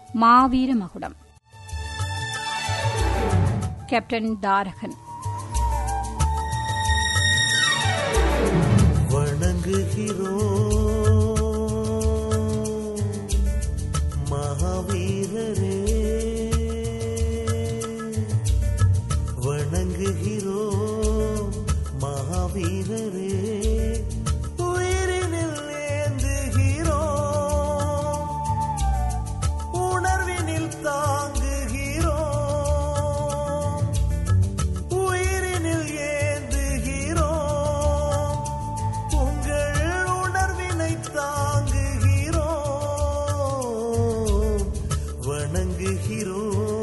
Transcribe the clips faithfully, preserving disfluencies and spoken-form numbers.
மாவீர மகுடம். கேப்டன் தாரகன். வணங்குகிறோம் மகாவீரரே, வணங்குகிறோம் மகாவீரரே, உயிரினில் ஏந்துகிறோம், உணர்வினில் தாங்குகிறோம், உயிரினில் ஏந்துகிறோம், உங்கள் உணர்வினை தாங்குகிறோம், வணங்குகிறோம்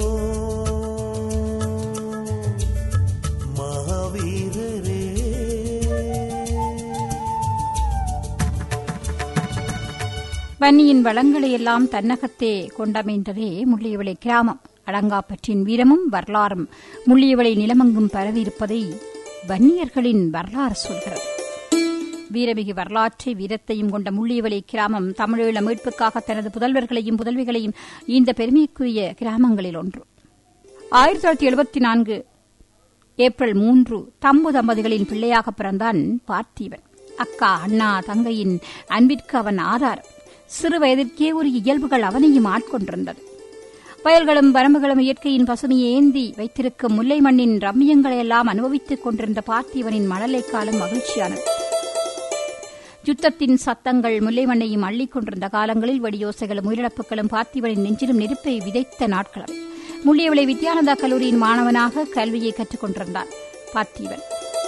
மகாவீரரே. வன்னியின் வளங்களையெல்லாம் தன்னகத்தே கொண்டமைந்ததே முள்ளியவளை கிராமம். அடங்காப்பற்றின் வீரமும் வரலாறும் முள்ளியவளை நிலமங்கும் பரவியிருப்பதை வன்னியர்களின் வரலாறு சொல்கிறது. வீரமிகு வரலாற்றை வீரத்தையும் கொண்ட முள்ளியவளை கிராமம் தமிழீழ மீட்புக்காக தனது புதல்வர்களையும் புதல்விகளையும் இந்த பெருமைக்குரிய கிராமங்களில் ஒன்று. ஆயிரத்தி தொள்ளாயிரத்தி எழுபத்தி நான்கு ஏப்ரல் மூன்று தம்பு தம்பதிகளின் பிள்ளையாக பிறந்தான் பார்த்தீவன். அக்கா அண்ணா தங்கையின் அன்பிற்கு அவன் ஆதாரம். சிறு வயதிற்கே ஒரு இயல்புகள் அவனையும் ஆட்கொண்டிருந்தது. வயல்களும் வரம்புகளும் இயற்கையின் பசுமையை ஏந்தி வைத்திருக்கும் முல்லை மண்ணின் ரம்மியங்களையெல்லாம் அனுபவித்துக் கொண்டிருந்த பார்த்தீவனின் மழலை காலம் மகிழ்ச்சியானது. யுத்தத்தின் சத்தங்கள் முல்லை மண்ணையும் அள்ளிக் கொண்டிருந்த காலங்களில் வெடியோசைகளும் உயிரிழப்புகளும் பார்த்தீவனின் நெஞ்சிலும் நெருப்பை விதைத்த நாட்கள் அவை. முள்ளியவளை வித்யானந்தா கல்லூரியின் மாணவனாக கல்வியை கற்றுக் கொண்டிருந்தான் பார்த்தீவன்.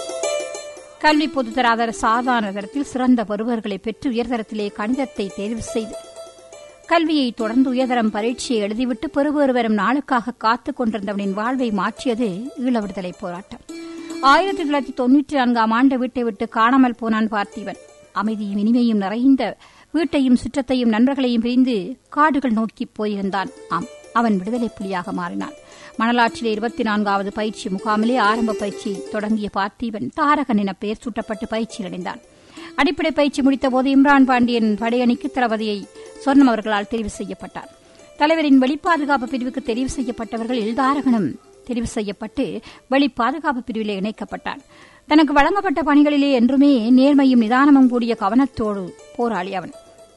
கல்வி பொதுத்தராதர சாதாரண தரத்தில் சிறந்த பருவர்களை பெற்று உயர்தரத்திலே கணிதத்தை தேர்வு செய்து கல்வியை தொடர்ந்து உயர்தரம் பரீட்சையை எழுதிவிட்டு பெறுவேறு வரும் நாளுக்காக காத்துக் கொண்டிருந்தவனின் வாழ்வை மாற்றியது ஈழ விடுதலை போராட்டம். ஆயிரத்தி தொள்ளாயிரத்தி தொன்னூற்றி நான்காம் ஆண்டு வீட்டை விட்டு காணாமல் போனான் பார்த்தீவன். அமைதியும் இனிமையும் நிறைந்த வீட்டையும் சுற்றத்தையும் நண்பர்களையும் பிரிந்து காடுகள் நோக்கி போயிருந்தான். ஆம், அவன் விடுதலை புலியாக மாறினான். மணலாற்றிலே இருபத்தி நான்காவது பயிற்சி முகாமிலே ஆரம்ப பயிற்சி தொடங்கிய பார்த்தீவன் தாரகன் என பெயர் சூட்டப்பட்டு பயிற்சியில் அடைந்தான். அடிப்படை பயிற்சி முடித்தபோது இம்ரான் பாண்டியன் படையணிக்கு தளபதியை சொர்ணம் அவர்களால் தெரிவு செய்யப்பட்டார். தலைவரின் வெளிப்பாதுகாப்பு பிரிவுக்கு தெரிவு செய்யப்பட்டவர்களில் தாரகனும் தெரிவு செய்யப்பட்டு வெளி பாதுகாப்பு பிரிவிலே இணைக்கப்பட்டான். தனக்கு வழங்கப்பட்ட பணிகளிலே என்றுமே நேர்மையும் நிதானமும் கூடிய கவனத்தோடு போராளி அவன்.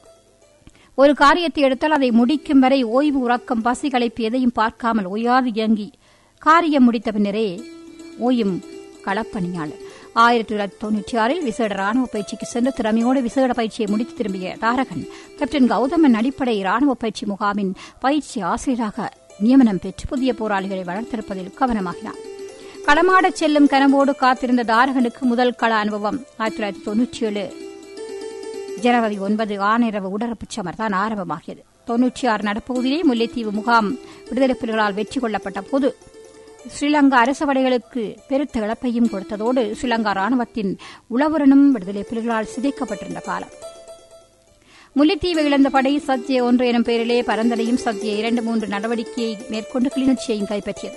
ஒரு காரியத்தை எடுத்தால் அதை முடிக்கும் வரை ஓய்வு உறக்கம் பசி களைப்பு எதையும் பார்க்காமல் ஓயாது இயங்கி காரியம் முடித்த பின்னரே ஓயும் களப்பணியாளர். ஆயிரத்தி தொள்ளாயிரத்தி தொன்னூற்றி ஆறில் விசேட ராணுவ பயிற்சிக்கு சென்று திறமையோடு விசேட பயிற்சியை முடித்து திரும்பிய தாரகன் கேப்டன் கௌதமன் அடிப்படை ராணுவ பயிற்சி முகாமின் பயிற்சி ஆசிரியராக நியமனம் பெற்று புதிய போராளிகளை வளர்த்தெடுப்பதில் கவனமாகினார். களமாடச் செல்லும் கனவோடு காத்திருந்த தாரகனுக்கு முதல் கள அனுபவம் ஆயிரத்தி தொள்ளாயிரத்தி தொன்னூற்றி ஏழு ஜனவரி ஒன்பது ஆனிரவு உடற்புச் சமர் தான் ஆரம்பமாகியது. தொன்னூற்றி ஆறு நடப்பகுதியிலே முல்லைத்தீவு முகாம் விடுதலை புலிகளால் வெற்றி கொள்ளப்பட்ட போது ஸ்ரீலங்கா அரசு படைகளுக்கு பெருத்த இழப்பையும் கொடுத்ததோடு ஸ்ரீலங்கா ராணுவத்தின் உளவுரனும் விடுதலை புலிகளால் சிதைக்கப்பட்டிருந்த காலம். முல்லைத்தீவை இழந்த படை சத்ய ஒன்று எனும் பெயரிலே பரந்தலையும் சத்ய இரண்டு மூன்று நடவடிக்கையை மேற்கொண்டு கிளிநொச்சியையும் கைப்பற்றியது.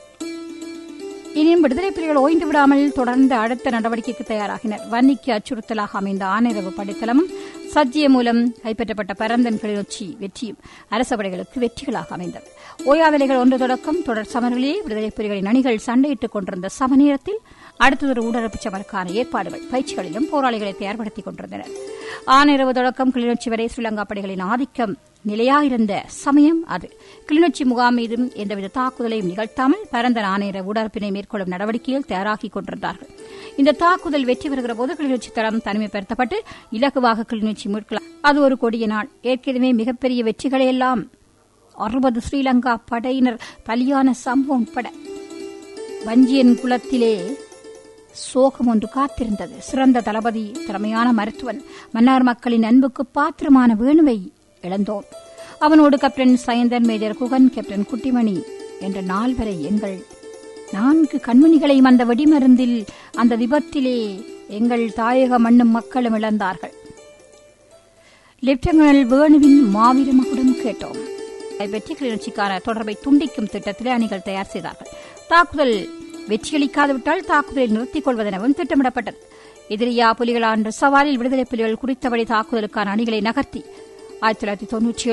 இனியும் விடுதலை புலிகள் ஓய்ந்து விடாமல் தொடர்ந்து அடுத்த நடவடிக்கைக்கு தயாராகினர். வன்னிக்கு அச்சுறுத்தலாக அமைந்த ஆனிரவு படைத்தளமும் சஜ்ஜிய மூலம் கைப்பற்றப்பட்ட பரந்தன் கிளிநொச்சி வெற்றியும் அரச படைகளுக்கு வெற்றிகளாக அமைந்தது. ஓயாவிலைகள் ஒன்று தொடக்கம் தொடர் சமர்களிலே விடுதலை புலிகளின் அணிகள் சண்டையிட்டுக் கொண்டிருந்த சமநேரத்தில் அடுத்ததொரு ஊடரப்புச் சமருக்கான ஏற்பாடுகள் பயிற்சிகளிலும் போராளிகளை தயார்படுத்திக் கொண்டிருந்தனர். ஆனிரவு தொடக்கம் கிளிநொச்சி வரை ஸ்ரீலங்கா படைகளின் ஆதிக்கம் நிலையாயிருந்த சமயம் அது. கிளிநொச்சி முகாம் மீதும் எந்தவித தாக்குதலையும் நிகழ்த்தாமல் பரந்த ஆணையர உடற்பினை மேற்கொள்ளும் நடவடிக்கையில் தயாராகிக் கொண்டிருந்தார்கள். இந்த தாக்குதல் வெற்றி பெறுகிற போது கிளிநொச்சி தளம் தனிமைப்படுத்தப்பட்டு இலகுவாக கிளிநொச்சி மீட்கலாம். அது ஒரு கொடிய நாள். ஏற்கனவே மிகப்பெரிய வெற்றிகளையெல்லாம் அறுபது ஸ்ரீலங்கா படையினர் பலியான சம்பவம் உட்பட வஞ்சியன் குலத்திலே சோகம் ஒன்று காத்திருந்தது. சிறந்த தளபதி, திறமையான மருத்துவன், மன்னார் மக்களின் அன்புக்கு பாத்திரமான வேணுவை இழந்தோம். அவனோடு captain Sayanthan, major Guhan, captain Kuttimani என்ற நால்வரை எங்கள் நான்கு கண்மணிகளையும் அந்த வெடிமருந்தில் அந்த விபத்திலே எங்கள் தாயக மண்ணும் மக்களும் இழந்தார்கள். லெப்டினல் வேணுவின் மாவீர மகுடம் கேட்டோம். வெற்றி கிளிநொச்சிக்கான தொடர்பை துண்டிக்கும் திட்டத்திலே அணிகள் தயார் செய்தார்கள். தாக்குதல் வெற்றியளிக்காதுவிட்டால் தாக்குதலை நிறுத்திக் கொள்வதெனவும் திட்டமிடப்பட்டது. எதிரியா புலிகளா என்ற சவாலில் விடுதலை புலிகள் குறித்தபடி தாக்குதலுக்கான அணிகளை நகர்த்தி ஆயிரத்தி தொள்ளாயிரத்தி தொன்னூற்றி ஏழு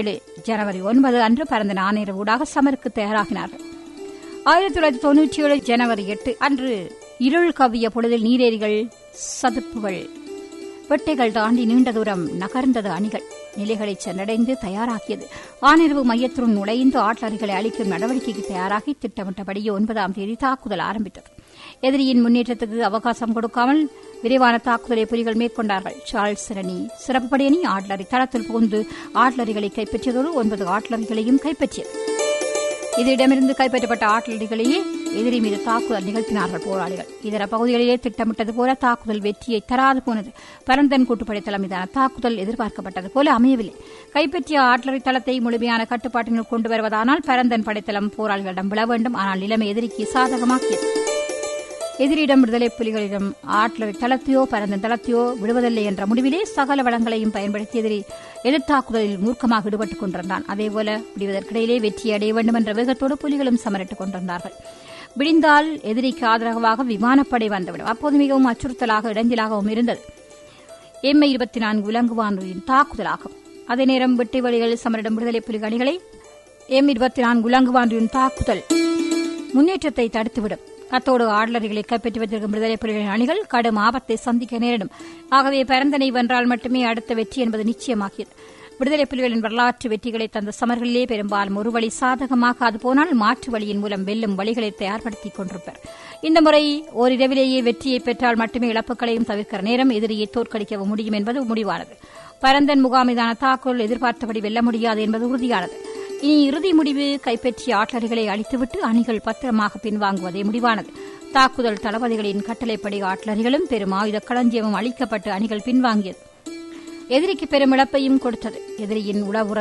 ஜனவரி ஒன்பது அன்று பரந்தன் ஆணையர் ஊடாக சமருக்கு தயாராகினார்கள். ஆயிரத்தி தொள்ளாயிரத்தி தொன்னூற்றி ஏழு ஜனவரி எட்டு அன்று இருள் கவ்விய பொழுதில் நீரேரிகள், சதுப்புகள், வெட்டைகள் தாண்டி நீண்ட தூரம் நகர்ந்தது. அணிகள் நிலைகளை சென்றடைந்து தயாராகியது. ஆனிரவு மையத்துடன் நுழைந்து ஆட்லரிகளை அளிக்கும் நடவடிக்கைக்கு தயாராகி திட்டமிட்டபடியே ஒன்பதாம் தேதி தாக்குதல் ஆரம்பித்தது. எதிரியின் முன்னேற்றத்துக்கு அவகாசம் கொடுக்காமல் விரைவான தாக்குதலை புலிகள் மேற்கொண்டார்கள். சார்ல்ஸ் ரணி சிறப்பு படையணி ஆட்லரி தளத்தில் புகுந்து ஆட்லரிகளை கைப்பற்றியதோடு ஒன்பது ஆட்லரிகளையும் கைப்பற்றியது. இதனிடமிருந்து கைப்பற்றப்பட்ட ஆட்லரிகளையே எதிரி மீது தாக்குதல் நிகழ்த்தினார்கள் போராளிகள். இதர பகுதிகளிலே திட்டமிட்டது போல தாக்குதல் வெற்றியை தராது போனது. பரந்தன் கூட்டுப்படைத்தளம் மீதான தாக்குதல் எதிர்பார்க்கப்பட்டது போல அமையவில்லை. கைப்பற்றிய ஆட்லரி தளத்தை முழுமையான கட்டுப்பாட்டினுள் கொண்டு வருவதானால் பரந்தன் படைத்தளம் போராளிகளிடம் விழ வேண்டும். ஆனால் நிலைமை எதிரிக்கு சாதகமாக்கியது. எதிரிடம் விடுதலை புலிகளிடம் ஆட்லரி தளத்தையோ பரந்தன் தளத்தையோ விடுவதில்லை என்ற முடிவிலே சகல வளங்களையும் பயன்படுத்தி எதிரி எதிர்த்தாக்குதலில் மூர்க்கமாக ஈடுபட்டுக் கொண்டிருந்தான். அதேபோல விடுவதற்கிடையிலே வெற்றி அடைய வேண்டும் என்ற வேகத்தோடு புலிகளும் சமரிட்டுக் கொண்டிருந்தார்கள். விடிந்தால் எதிரிக்கு ஆதரவாக விமானப்படை வந்துவிடும். அப்போது மிகவும் அச்சுறுத்தலாக இடைஞ்சலாகவும் இருந்தது எம்ஐ இருபத்தி நான்கு விலங்குவானொலியின் தாக்குதலாகும். அதே நேரம் வெட்டி வழிகளில் சமரிடம் விடுதலை புலிகள் அணிகளை எம் இருபத்தி நான்கு விலங்குவானொலியின் தாக்குதல் முன்னேற்றத்தை தடுத்துவிடும். அத்தோடு ஆட்லரிகளை கைப்பற்றி வைத்திருக்கும் விடுதலை புலிகளின் அணிகள் கடும் ஆபத்தை சந்திக்க நேரிடும். ஆகவே பரந்தனை வென்றால் மட்டுமே அடுத்த வெற்றி என்பது நிச்சயமாகியது. விடுதலை புலிகளின் வரலாற்று வெற்றிகளை தந்த சமர்களிலே பெரும்பாலும் ஒரு வழி சாதகமாக அது போனால் மாற்று வழியின் மூலம் வெல்லும் வழிகளை தயார்படுத்திக் கொண்டிருப்பர். இந்த முறை ஓரிரவிலேயே வெற்றியை பெற்றால் மட்டுமே இழப்புகளையும் தவிர்க்கிற நேரம் எதிரியை தோற்கடிக்கவும் முடியும் என்பது முடிவானது. பரந்தன் முகாம் மீதான தாக்குதல் எதிர்பார்த்தபடி வெல்ல முடியாது என்பது உறுதியானது. இனி இறுதி முடிவு கைப்பற்றிய ஆட்லரிகளை அழித்துவிட்டு அணிகள் பத்திரமாக பின்வாங்குவதே முடிவானது. தாக்குதல் தளபதிகளின் கட்டளைப்படி ஆட்லரிகளும் பெரும் ஆயுத களஞ்சியமும் அளிக்கப்பட்டு அணிகள் பின்வாங்கியது. எதிரிக்கு பெரும் இழப்பையும் கொடுத்தது. எதிரியின் உளவுற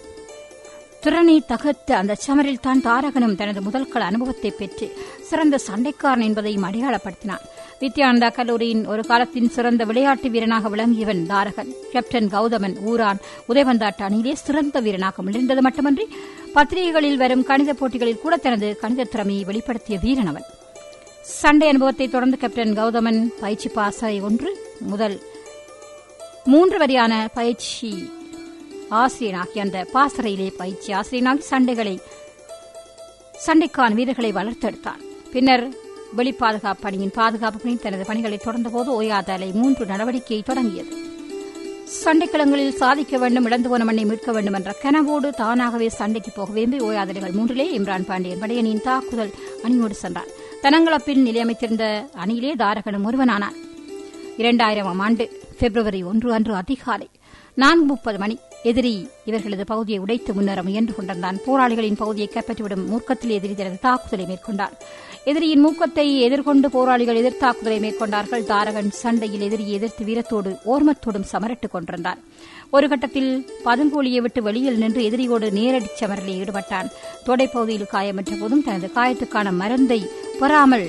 திறனை தகர்த்த அந்த சமரில் தான் தாரகனும் தனது முதல்கள அனுபவத்தை பெற்று சிறந்த சண்டைக்காரன் என்பதையும் அடையாளப்படுத்தினான். வித்யானந்தா கல்லூரியின் ஒரு காலத்தின் சிறந்த விளையாட்டு வீரனாக விளங்கியவன் தாரகன். கேப்டன் கௌதமன் ஊரான் உதயவந்தாட்ட அணியிலே சிறந்த வீரனாக மிளிர்ந்தது மட்டுமன்றி பத்திரிகைகளில் வரும் கணித போட்டிகளில் கூட தனது கணித திறமையை வெளிப்படுத்திய வீரன் அவன். சண்டை அனுபவத்தை தொடர்ந்து கேப்டன் கௌதமன் பயிற்சி பாசறை ஒன்று முதல் மூன்று வரையான பயிற்சி ஆசிரியனாகி அந்த பாசறையிலே பயிற்சி ஆசிரியனாகி சண்டைகளை சண்டைக்கான வீரர்களை வளர்த்தெடுத்தான். பின்னர் வெளி பாதுகாப்பு பணியின் பாதுகாப்பு பணி தனது பணிகளை தொடர்ந்தபோது ஓயாத அலை மூன்று நடவடிக்கையை தொடங்கியது. சண்டைக்களங்களில் சாதிக்க வேண்டும், இழந்து போன மண்ணை மீட்க வேண்டும் என்ற கனவோடு தானாகவே சண்டைக்கு போக விரும்பி ஓயாதலைகள் மூன்றிலே இம்ரான் பாண்டியன் படையணியின் தாக்குதல் அணியோடு சென்றான். தனங்களப்பில் நிலையமைத்திருந்த அணியிலே தாரகனும் ஒருவனானான். இரண்டாயிரமாம் ஆண்டு பிப்ரவரி ஒன்று அன்று அதிகாலை நான்கு முப்பது மணி எதிரி இவர்களது பகுதியை உடைத்து முன்னேற முயன்று கொண்டிருந்தான். போராளிகளின் பகுதியை கைப்பற்றிவிடும் மூர்க்கத்தில் எதிரி தனது தாக்குதலை மேற்கொண்டார். எதிரியின் மூக்கத்தை எதிர்கொண்டு போராளிகள் எதிர்த்தாக்குதலை மேற்கொண்டார்கள். தாரகன் சண்டையில் எதிரியை எதிர்த்து வீரத்தோடு ஓர்மத்தோடும் சமரிட்டுக் கொண்டிருந்தார். ஒரு கட்டத்தில் பதுங்கோலியை விட்டு வெளியில் நின்று எதிரியோடு நேரடி சமரில் ஈடுபட்டான். தொடைப்பகுதியில் காயமற்ற போதும் தனது காயத்துக்கான மருந்தை பெறாமல்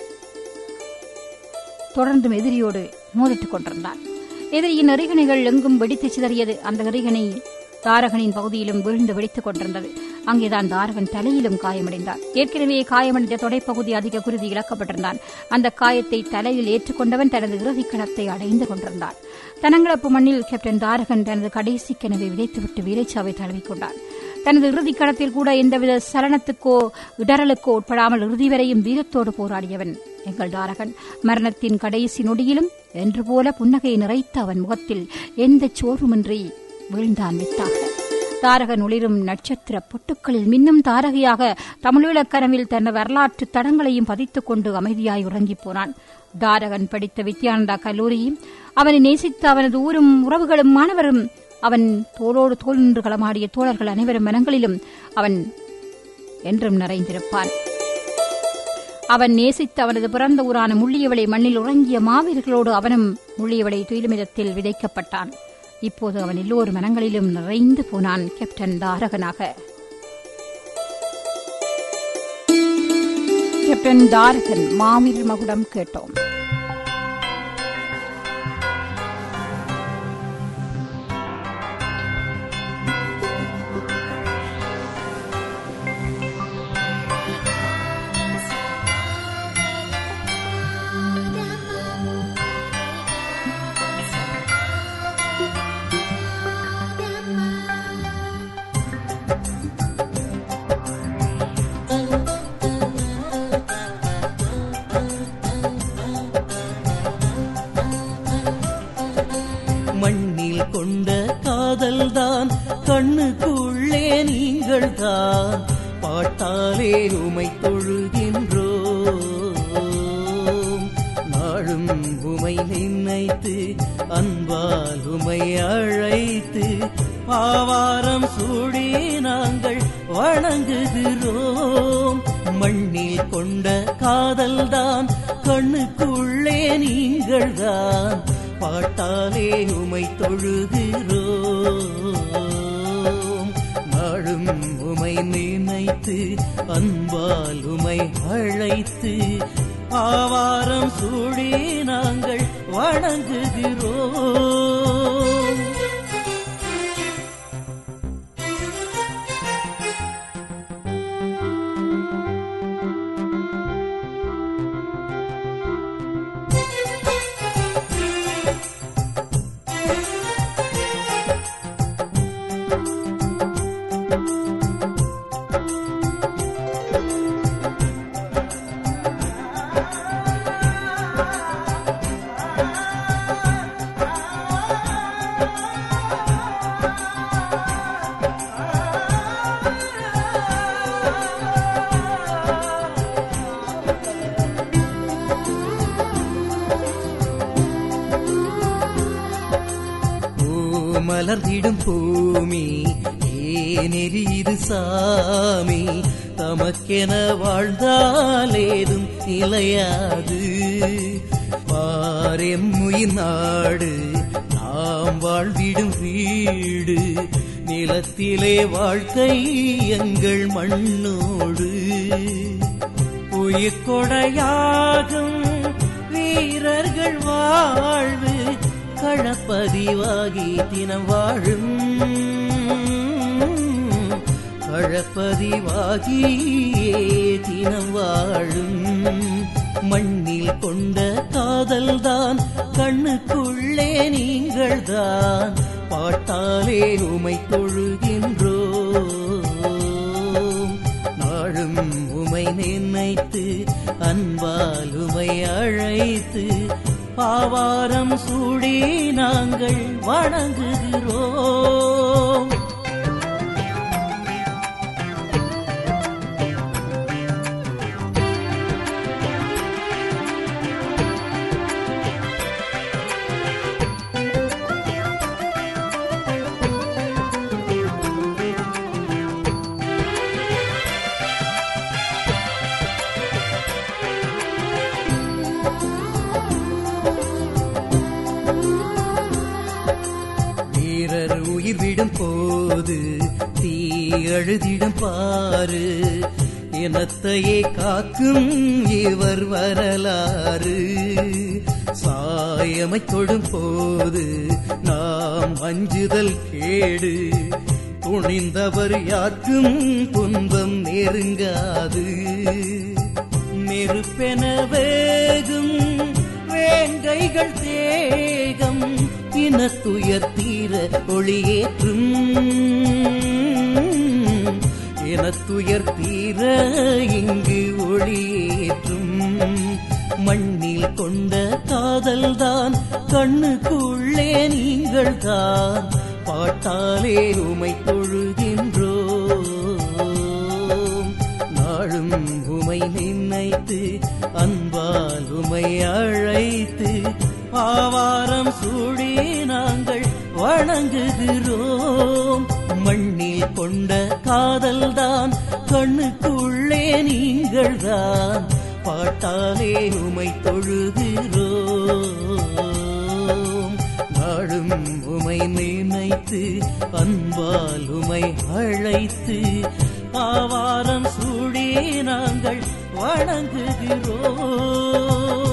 தொடர்ந்தும் எதிரியோடு மோதிட்டுக் கொண்டிருந்தான். எதிரியின் எறிகணைகள் எங்கும் வெடித்து சிதறியது. அந்த எறிகணை தாரகனின் பகுதியிலும் வீழ்ந்து வெடித்துக் கொண்டிருந்தது. அங்கேதான் தாரகன் தலையிலும் காயமடைந்தார். ஏற்கனவே காயமடைந்த தொடைப்பகுதி அதிக குருதி இழக்கப்பட்டிருந்தான். அந்த காயத்தை தலையில் ஏற்றுக்கொண்டவன் தனது இறுதிக் கணத்தை அடைந்து கொண்டிருந்தான். தனங்களப்பு மண்ணில் கேப்டன் தாரகன் தனது கடைசி கனவை விதைத்துவிட்டு வீரச்சாவை தழுவிக்கொண்டான். தனது இறுதிக் கணத்தில் கூட எந்தவித சலனத்துக்கோ இடரலுக்கோ உட்படாமல் இறுதி வரையும் வீரத்தோடு போராடியவன் எங்கள் தாரகன். மரணத்தின் கடைசி நொடியிலும் என்று போல புன்னகையை நிறைத்த அவன் முகத்தில் எந்த சோர்வுமின்றி வீழ்ந்தான் வித்தாக. தாரகன் ஒளிரும் நட்சத்திர பொட்டுக்களில் மின்னும் தாரகையாக தமிழீழக் கனவில் தன் வரலாற்று தடங்களையும் பதித்துக் கொண்டு அமைதியாய் உறங்கிப் போனான். தாரகன் படித்த வித்யானந்தா கல்லூரியும் அவனை நேசித்த அவனது ஊரும் உறவுகளும் மாணவரும் அவன் தோளோடு தோல் நின்று களமாடிய தோழர்கள் அனைவரும் மனங்களிலும் அவன் என்றும் நிறைந்திருப்பான். அவன் நேசித்த அவனது பிறந்த ஊரான முள்ளியவளை மண்ணில் உறங்கிய மாவீரர்களோடு அவனும் முள்ளியவளை துயிலுமிடத்தில் விதைக்கப்பட்டான். இப்போது அவன் எல்லோரும் மனங்களிலும் நிறைந்து போனான் கேப்டன் தாரகனாக. கேப்டன் தாரகன் மாவீரர் மகுடம் கேட்டோம். நீங்கள் தான் பாட்டாலே உமை தொழுகின்றோம். நாளும் உமை நினைத்து அன்பால் உமை அழைத்து ஆவாரம் சூடி நாங்கள் வணங்குகிறோம். மண்ணில் கொண்ட காதல்தான் கண்ணுக்குள்ளே நீங்கள் தான் பாட்டாலே உமை தொழுகிறோம். நாளும் உமை நினைத்து அன்பால் உமை அழைத்து ஆவாரம் சூடி நாங்கள் வணங்குகிறோம். மலர்ந்திடும் பூமி ஏனெரிது சாமி, தமக்கென வாழ்ந்தாலேதும் நிலையாது. பாரெம்முயின் நாடு நாம் வாழ்ந்திடும் வீடு, நிலத்திலே வாழ்க்கை எங்கள் மண்ணோடு. உயிர்கொடையாகும் வீரர்கள் வாழ்வு களப்பதிவாகி தினம் வாழும், களப்பதிவாகியே தினம் வாழும். மண்ணில் கொண்ட காதல்தான் கண்ணுக்குள்ளே நீங்கள் தான் பாட்டாலே உமை தொழுகின்றோம். நாளும் உமை நினைத்து அன்பால் உமை அழைத்து ஆவாரம் சூடி நாங்கள் வணங்குகிறோம். உயிர் விடும் போது தீ அழுதிடும் பாரு, இனத்தையே காக்கும் இவர் வரலாறு. சாயமை தொடும் போது நாம் அஞ்சுதல் கேடு, துணிந்தவர் யாருக்கும் துன்பம் நெருங்காது. நெருப்பென வேகும் வேங்கைகள் தேகம் இனத்துயர் தீர ஒளியேற்றும், இனத்துயர் தீர இங்கு ஒளியேற்றும். மண்ணில் கொண்ட காதல்தான் கண்ணுக்குள்ளே நீங்கள் தான் பாட்டாலே உமை தொழுகின்றோம். நாளும் உமை நினைத்து அன்பால் உமை அழைத்து ஆவாரம் சூடி நாங்கள் வணங்குகிறோம். மண்ணில் கொண்ட காதல்தான் கண்ணுக்குள்ளே நீங்கள் தான் பாட்டாலே உமை தொழுகிறோம். நாளும் உமை நினைத்து அன்பால் உமை அழைத்து ஆவாரம் சூடி நாங்கள் வணங்குகிறோம்.